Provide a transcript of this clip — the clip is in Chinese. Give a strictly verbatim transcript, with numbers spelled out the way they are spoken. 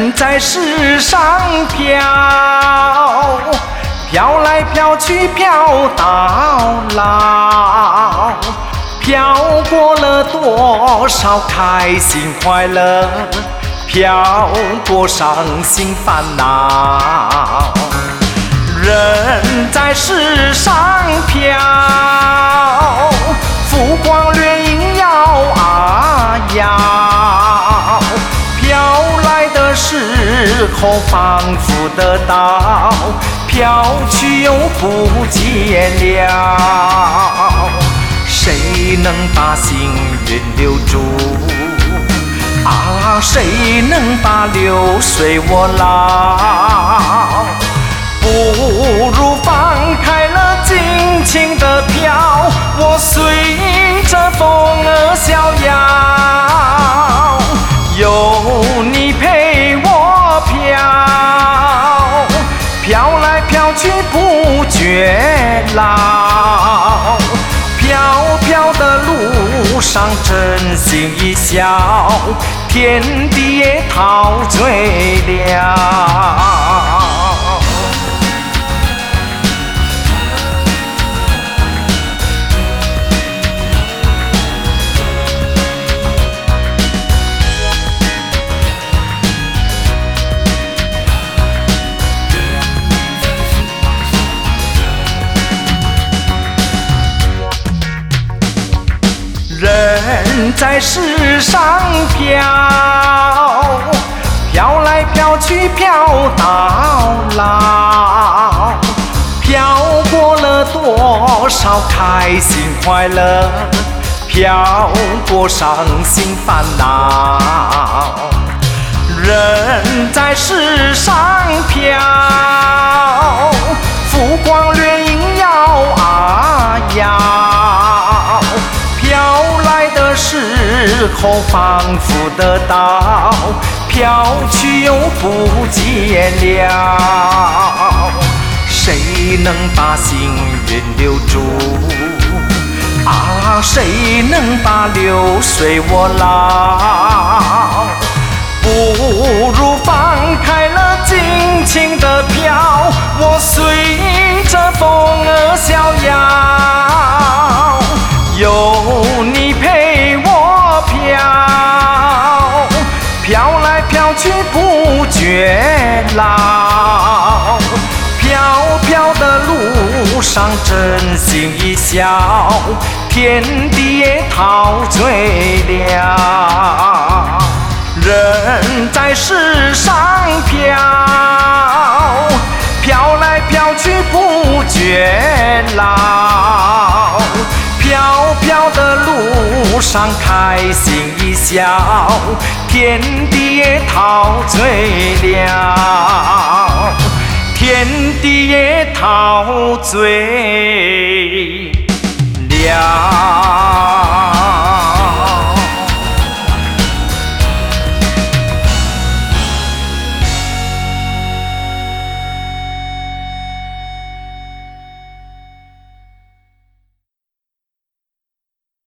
人在世上飘，飘来飘去飘到老，飘过了多少开心快乐，飘过伤心烦恼。人在世上飘，浮光掠影摇啊摇，飘来的时候仿佛得到，飘去又不见了。谁能把幸运留住？啊，谁能把流水握牢？不如放开了尽情的飘，我随着风儿逍遥，有你陪我飘，飘来飘去不觉老，飘飘的路上真心一笑，天地也陶醉了。人在世上飘，飘来飘去飘到老，飘过了多少开心快乐，飘过伤心烦恼。人在世上飘，浮光掠影摇啊摇，飘来的时候仿佛得到，飘去又不见了。谁能把幸运留住？啊，谁能把流水握牢？不如放开了尽情的飘，我随着风儿逍遥，有你陪我飘，飘来飘去不觉老，飘飘的路上真心一笑，天地也陶醉了。人在世上飘，飘来飘去不觉老，飘飘的路上开心一笑，天地也陶醉了，天地也陶醉